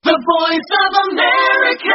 The Voice of America.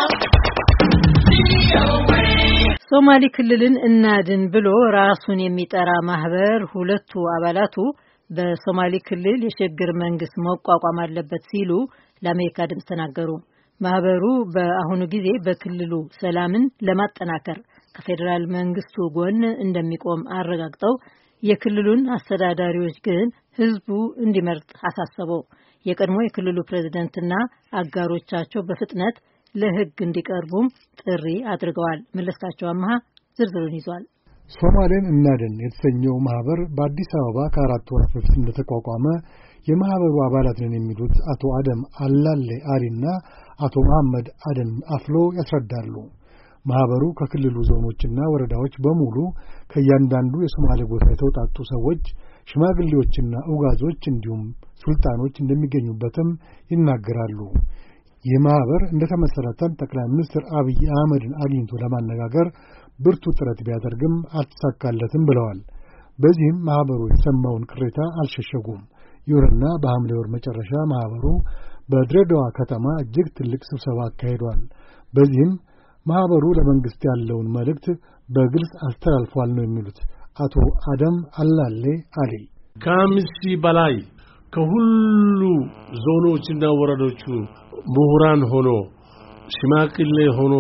ሶማሌ ክልልን እናድን ብሎ ራሱን የሚጠራ ማህበር ሁለቱ አባላቱ በሶማሌ ክልል የሽግግር መንግስት መቋቋም አለበት ሲሉ ለአሜሪካ ድምፅ ተናገሩ። ማህበሩ በአሁኑ ጊዜ በክልሉ ሰላምን ለማጠናከር ከፌደራል መንግስቱ ጎን እንደሚቆም አረጋግጠው የክልሉን አስተዳዳሪዎች ግን ህዝቡ እንዲመርጥ አሳሰበው። የቀድሞ የክልሉ ፕሬዝዳንትና አጋሮቻቸው በፍጥነት ለህግ እንዲቀርቡም ጥሪ አድርገዋል። መለስካቸው አማሃ ዝርዝሩን ይዟል። ሶማሌን እናድን የተሰኘው ማህበር በአዲስ አበባ ከ4 ወራት በፊት እንደተቋቋመ የማህበሩ አባላት ነን የሚሉት አቶ አደም አላሌ አሊና አቶ መሐመድ አደም አፍሎ ያስረዳሉ። ማህበሩ ከክልሉ ዞኖችና ወረዳዎች በሙሉ ከያንዳንዱ የሶማሌ ጎሳ የተውጣጡ ሰዎች፣ ሽማግሌዎችና ኡጋዞች እንዲሁም ሱልጣኖች እንደሚገኙበትም ይናገራሉ። ይህ ማህበር እንደተመሰረተም ጠቅላይ ሚኒስትር አብይ አህመድን አግኝቶ ለማነጋገር ብርቱ ጥረት ቢያደርግም አልተሳካለትም ብለዋል። በዚህም ማህበሩ የሰማውን ቅሬታ አልሸሸጉም። ይሁንና በሐምሌ ወር መጨረሻ ማህበሩ በድሬዳዋ ከተማ እጅግ ትልቅ ስብሰባ አካሂዷል። በዚህም ማህበሩ ለመንግስት ያለውን መልእክት በግልጽ አስተላልፏል ነው የሚሉት አቶ አደም አላሌ አሊ። ከአምስት በላይ ከሁሉ ዞኖችና ወረዶቹ ምሁራን ሆኖ ሽማግሌ ሆኖ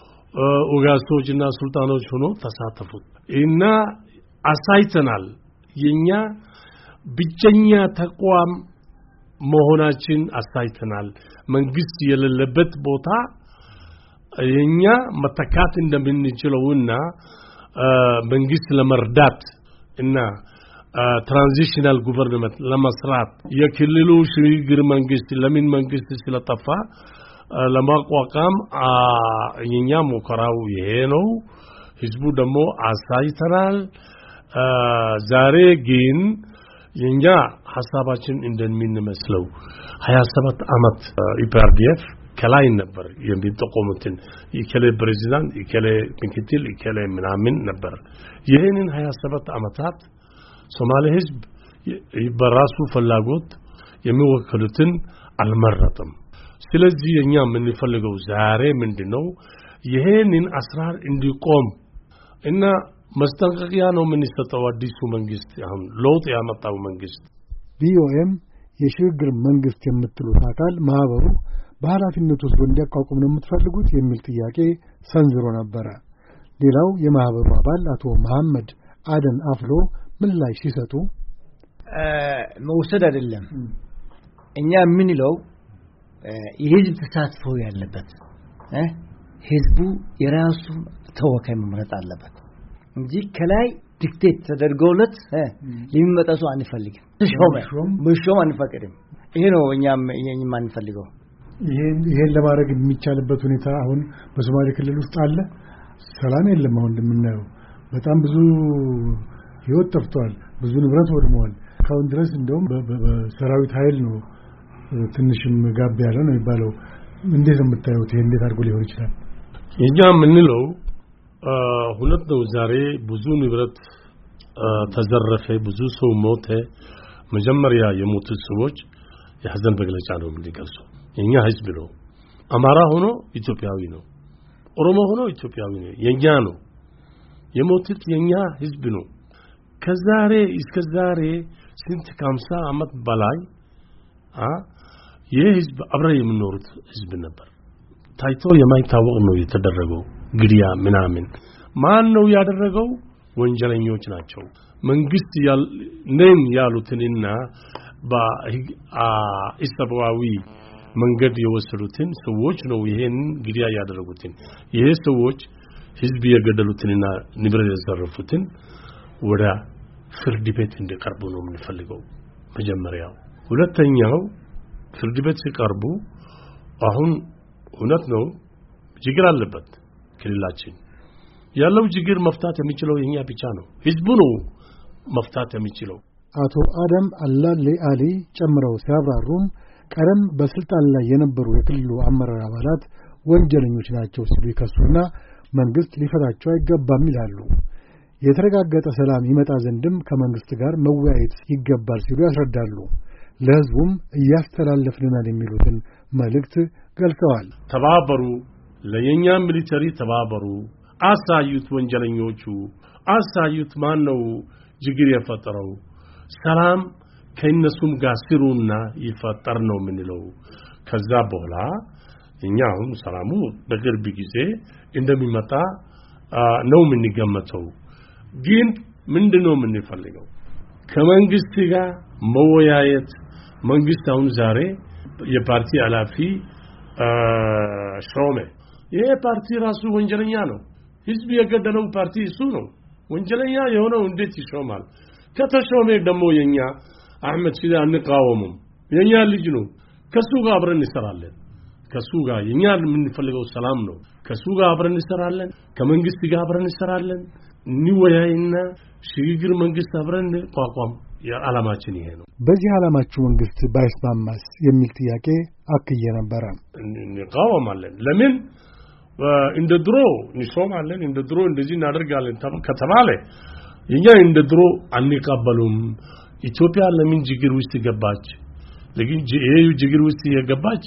ኡጋዞችና ሱልጣኖች ሆኖ ተሳተፉት እና አሳይተናል። የኛ ብቸኛ ተቋም መሆናችን አሳይተናል። መንግስት የሌለበት ቦታ የኛ መተካት እንደምንችለውና መንግስት ለመርዳት እና ትራንዚሽናል ገቨርንመንት ለመስራት የክልሉ ሽግግር መንግስት ለምን መንግስት ስለጠፋ ለማቋቋም የኛ ሙከራው ይሄ ነው። ህዝቡ ደግሞ አሳይተናል። ዛሬ ግን የኛ ሐሳባችን እንደምንመስለው 27 አመት ኢፒአርዲኤፍ ከላይ ነበር የሚጠቆሙትን የከለ ፕሬዝዳንት የከለ ምክትል የከለ ምናምን ነበር። ይሄንን 27 አመታት ሶማሌ ህዝብ በራሱ ፍላጎት የሚወክሉትን አልመረጠም። ስለዚህ የኛ የምንፈልገው ዛሬ ምንድነው? ይሄንን አስራር እንዲቆም እና ማስጠንቀቂያ ነው የምንሰጠው አዲሱ መንግስት አሁን ለውጥ ያመጣው መንግስት። ቢኦኤም የሽግግር መንግስት የምትሉት አካል ማህበሩ በኃላፊነት ወስዶ እንዲያቋቁም ነው የምትፈልጉት የሚል ጥያቄ ሰንዝሮ ነበር። ሌላው የማህበሩ አባል አቶ መሐመድ አደን አፍሎ ምላሽ ሲሰጡ መውሰድ አይደለም እኛ የምንለው የህዝብ ተሳትፎ ያለበት ህዝቡ የራሱ ተወካይ መምረጥ አለበት እንጂ ከላይ ዲክቴት ተደርጎለት ለሚመጣ ሰው አንፈልግም። በሾም አንፈቅድም። ይሄ ነው እኛም የማንፈልገው። ይሄን ለማድረግ የሚቻልበት ሁኔታ አሁን በሶማሌ ክልል ውስጥ አለ። ሰላም የለም። አሁን እንደምናየው በጣም ብዙ ህይወት ጠፍቷል፣ ብዙ ንብረት ወድሟል። ካሁን ድረስ እንደውም በሰራዊት ኃይል ነው ትንሽም ጋብ ያለ ነው የሚባለው። እንዴት ነው የምታዩት? ይሄ እንዴት አድርጎ ሊሆን ይችላል? የኛ ምንለው ሁለት ነው። ዛሬ ብዙ ንብረት ተዘረፈ፣ ብዙ ሰው ሞተ። መጀመሪያ የሞቱ ሰዎች የሐዘን መግለጫ ነው የሚገልጸው። የኛ ህዝብ ነው። አማራ ሆኖ ኢትዮጵያዊ ነው፣ ኦሮሞ ሆኖ ኢትዮጵያዊ ነው። የኛ ነው የሞቱት የኛ ህዝብ ነው። ከዛሬ እስከ ዛሬ ስንት 50 አመት በላይ የህዝብ አብረ የሚኖሩት ህዝብ ነበር። ታይቶ የማይታወቅ ነው የተደረገው ግድያ ምናምን። ማን ነው ያደረገው? ወንጀለኞች ናቸው። መንግስት ነን ያሉትንና በኢሰብአዊ መንገድ የወሰዱትን ሰዎች ነው ይሄን ግድያ ያደረጉትን። ይሄ ሰዎች ህዝብ የገደሉትንና ንብረት የዘረፉትን ወደ ፍርድ ቤት እንዲቀርቡ ነው የምንፈልገው መጀመሪያው። ሁለተኛው ፍርድ ቤት ሲቀርቡ አሁን እውነት ነው ችግር አለበት ክልላችን። ያለው ችግር መፍታት የሚችለው የኛ ብቻ ነው፣ ህዝቡ ነው መፍታት የሚችለው። አቶ አደም አላሌ አሊ ጨምረው ሲያብራሩም ቀደም በስልጣን ላይ የነበሩ የክልሉ አመራር አባላት ወንጀለኞች ናቸው ሲሉ ይከሱና መንግስት ሊፈታቸው አይገባም ይላሉ። የተረጋገጠ ሰላም ይመጣ ዘንድም ከመንግስት ጋር መወያየት ይገባል ሲሉ ያስረዳሉ። ለሕዝቡም እያስተላለፍልናል የሚሉትን መልእክት ገልጸዋል። ተባበሩ፣ ለየኛ ሚሊተሪ ተባበሩ፣ አሳዩት፣ ወንጀለኞቹ አሳዩት፣ ማን ነው ችግር የፈጠረው፣ ሰላም ከእነሱም ጋር ስሩና ይፈጠር ነው የምንለው። ከዛ በኋላ እኛ አሁን ሰላሙ በቅርብ ጊዜ እንደሚመጣ ነው የምንገመተው። ግን ምንድነው የምንፈልገው? ከመንግስት ጋር መወያየት። መንግስት አሁን ዛሬ የፓርቲ ኃላፊ ሾመ። ይሄ ፓርቲ ራሱ ወንጀለኛ ነው። ህዝብ የገደለው ፓርቲ እሱ ነው። ወንጀለኛ የሆነው እንዴት ይሾማል? ከተሾመ ደግሞ የኛ አህመድ ሲዳ አንቃወሙም። የኛ ልጅ ነው። ከሱ ጋር አብረን እንሰራለን። ከሱ ጋር የኛ የምንፈልገው ሰላም ነው። ከሱ ጋር አብረን እንሰራለን። ከመንግስት ጋር አብረን እንሰራለን። እንወያይና ሽግግር መንግስት አብረን ቋቋም የዓላማችን ይሄ ነው። በዚህ ዓላማችሁ መንግስት ባይስማማስ የሚል ጥያቄ አክዬ ነበር። እንቃወማለን። ለምን እንደ ድሮ እንሾማለን፣ እንደ ድሮ እንደዚህ እናደርጋለን ከተባለ እኛ እንደ ድሮ አንቀበሉም። ኢትዮጵያ ለምን ችግር ውስጥ ገባች? ለምን ችግር ውስጥ የገባች?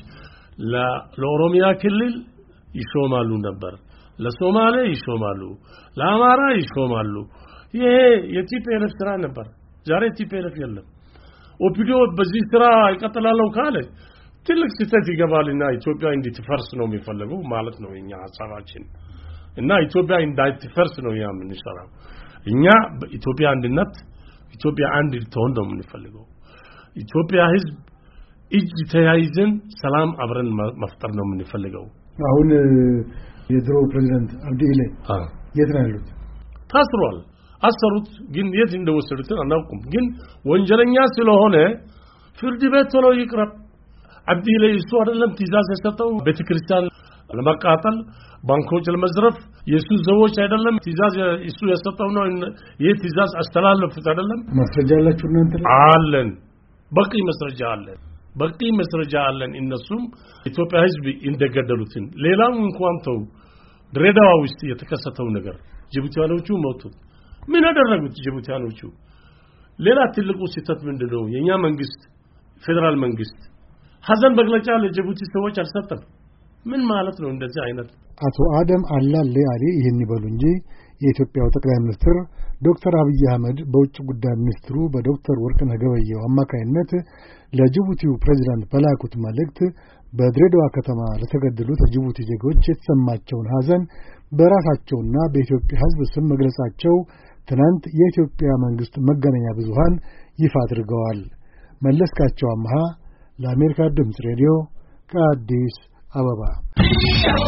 ለኦሮሚያ ክልል ይሾማሉ ነበር፣ ለሶማሌ ይሾማሉ፣ ለአማራ ይሾማሉ። ይሄ የቲፒኤልኤፍ ስራ ነበር። ዛሬ ቲፒኤልኤፍ የለም። ኦፒዲዮ በዚህ ስራ ይቀጥላል ካለ ትልቅ ስህተት ይገባልና ኢትዮጵያ እንድትፈርስ ነው የሚፈልገው ማለት ነው የኛ ሐሳባችን። እና ኢትዮጵያ እንዳትፈርስ ነው የምንሰራው። እኛ በኢትዮጵያ አንድነት፣ ኢትዮጵያ አንድ ልትሆን ነው የምንፈልገው። ኢትዮጵያ ህዝብ እጅ ተያይዘን ሰላም አብረን መፍጠር ነው የምንፈልገው። አሁን የድሮ ፕሬዝዳንት አብዲ ኢሌ የት ነው ያሉት? ታስሯል። አሰሩት፣ ግን የት እንደወሰዱት አናውቅም። ግን ወንጀለኛ ስለሆነ ፍርድ ቤት ቶሎ ይቅረብ። አብዲ ኢሌ እሱ አይደለም ትእዛዝ የሰጠው ቤተክርስቲያን ለማቃጠል፣ ባንኮች ለመዝረፍ የሱ ሰዎች አይደለም ትእዛዝ እሱ የሰጠው ነው። ይሄ ትእዛዝ አስተላለፉት አይደለም። ማስረጃ አላችሁ እናንተ? አለን፣ በቂ ማስረጃ አለን። በቂ ማስረጃ አለን። እነሱም ኢትዮጵያ ህዝብ እንደገደሉትን ሌላው እንኳን ተው፣ ድሬዳዋ ውስጥ የተከሰተው ነገር ጅቡቲያኖቹ ሞቱ። ምን አደረጉት ጅቡቲያኖቹ? ሌላ ትልቁ ስህተት ምንድነው? የኛ መንግስት ፌደራል መንግስት ሐዘን መግለጫ ለጅቡቲ ሰዎች አልሰጠም። ምን ማለት ነው እንደዚህ አይነት? አቶ አደም አላሌ አሊ ይህን ይበሉ እንጂ የኢትዮጵያው ጠቅላይ ሚኒስትር ዶክተር አብይ አህመድ በውጭ ጉዳይ ሚኒስትሩ በዶክተር ወርቅነህ ገበየሁ አማካይነት ለጅቡቲው ፕሬዝዳንት በላኩት መልእክት በድሬዳዋ ከተማ ለተገደሉት የጅቡቲ ዜጎች የተሰማቸውን ሐዘን በራሳቸውና በኢትዮጵያ ሕዝብ ስም መግለጻቸው ትናንት የኢትዮጵያ መንግስት መገናኛ ብዙሃን ይፋ አድርገዋል። መለስካቸው አምሃ ለአሜሪካ ድምፅ ሬዲዮ ከአዲስ አበባ